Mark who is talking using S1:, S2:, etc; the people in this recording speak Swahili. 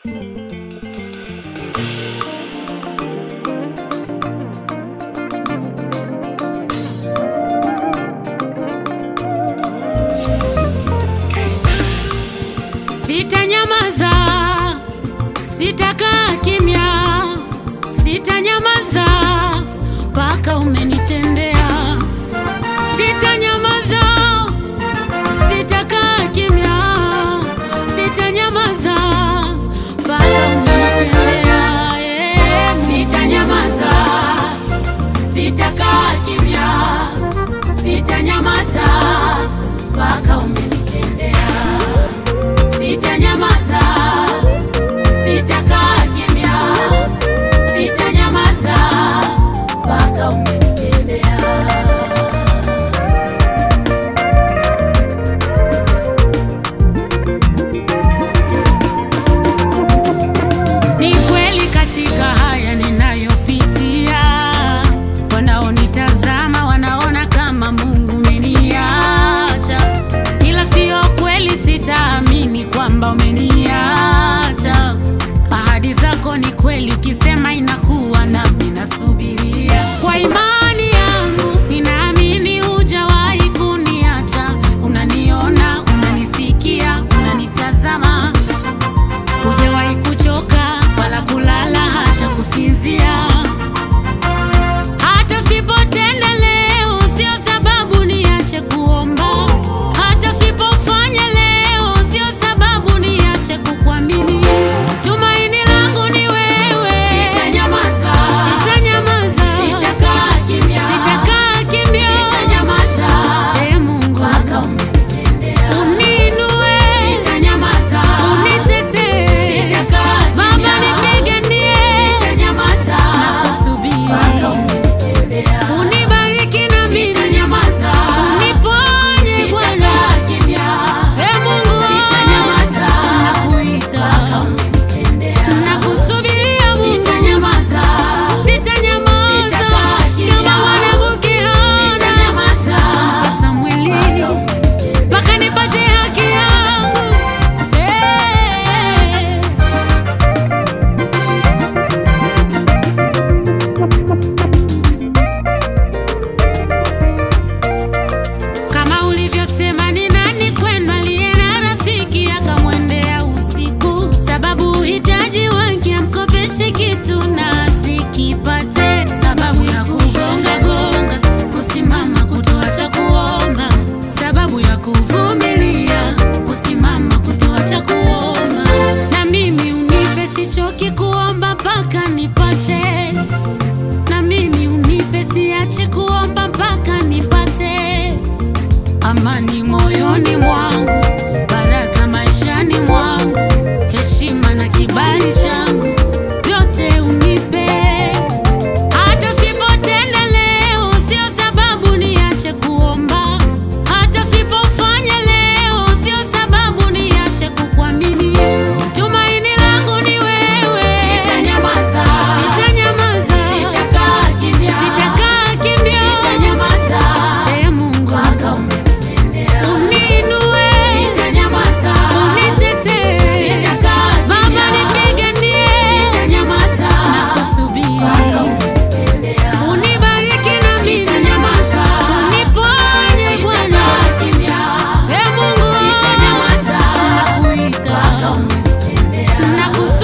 S1: Sitanyamaza, sitakaa kimya, sitanyamaza mpaka umenitendea. Sitanyamaza, sitakaa kimya, sitanyamaza mpaka umenitendea. Sitanyamaza, sitakaa kimya, sitanyamaza mpaka umenitendea. Sitanyamaza, sitakaa kimya, sitanyamaza mpaka umenitendea. Ni kweli katika haya ninayopitia, wanaonitazama wanaona kama Mungu umeniacha, ila sio kweli, sitaamini kwamba umeniacha. Ahadi zako ni kweli, ukisema inakuwa, nami nasubiria. Kwa imani yangu ninaamini hujawahi kuniacha. Unaniona, unanisikia, unanitazama. Hujawahi kuchoka wala kulala hata kusinzia. Hata usipotenda leo sio sababu niache kuomba. Hata usipofanya leo sio sababu niache kukuamini. Tumaini langu ni wewe. Sitanyamaza, sitanyamaza, sitakaa kimya, sitakaa kimya, sitanyamaza. Ee Mungu mpaka umenitendea. Uninue, sitanyamaza, unitetee, sitakaa kimya, Baba nipiganie, sitanyamaza, nakusubiri mpaka umenitendea. Unibariki na mimi, sitanyamaza, uniponye Bwana, sitakaa kimya, Ee Mungu sitanyamaza, nakuita mpaka umenitendea. Nakusubiria Mungu, sitanyamaza, sitanyamaza, kama mwanamke Hana, sitanyamaza mpaka Samweli, mpaka nipate haki yangu. Kama ulivyosema, ni nani kwenu aliye na rafiki akamwendea usiku, sababu uhitaji wake amkopeshe kitu na asikipate, sababu ya kugonga gonga, kusimama kutoacha kuomba, sababu ya kuvumilia, kusimama kutoacha kuomba. Na mimi unipe, sichoki kuomba mpaka nipate. Na mimi unipe, siache kuomba mpaka nipate. Amani moyoni mwangu, baraka maishani mwangu, heshima na kibali changu, vyote unipe. Hata usipotenda leo sio sababu niache kuomba. Hata usipofanya leo sio sababu niache kukuamini. Tumaini langu ni wewe. Sitanyamaza, sitanyamaza, sitakaa kimya, sitakaa kimya, sitanyamaza. Ee Mungu mpaka umenitendea. Uninue, sitanyamaza, unitetee, sitakaa kimya, Baba nipiganie, sitanyamaza, nakusubiri mpaka umenitendea. Unibariki na mimi, sitanyamaza, uniponye Bwana, sitakaa kimya, Ee Mungu sitanyamaza, nakuita mpaka umenitendea.